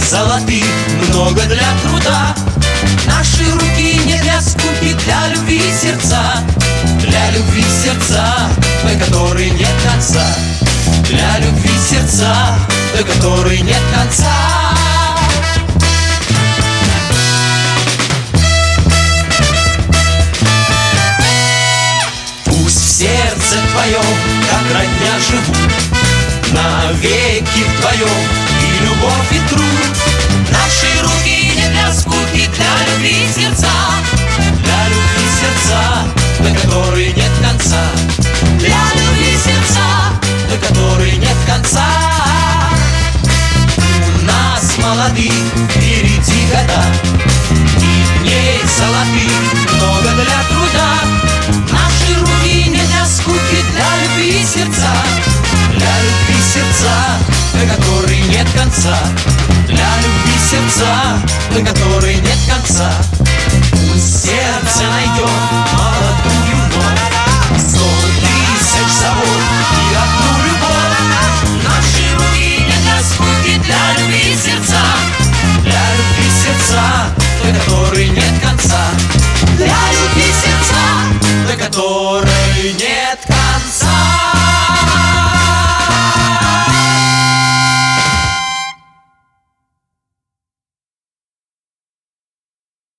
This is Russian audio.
золотых, много для труда. Наши руки не для скуки, для любви сердца. Для любви сердца, до которой нет конца. Для любви сердца, до которой нет конца. Пусть в сердце твоем, как родня, живут навеки вдвоем и любовь, и труд. Наши руки не для скуки, для любви сердца. Для любви сердца, до которой нет конца. Для любви сердца, до которой нет конца. У нас молодых впереди года, и дней золотых много для труда. Наши руки не для скуки, для любви сердца. Для любви сердца, до которой нет конца. Для любви сердца, до которой нет конца.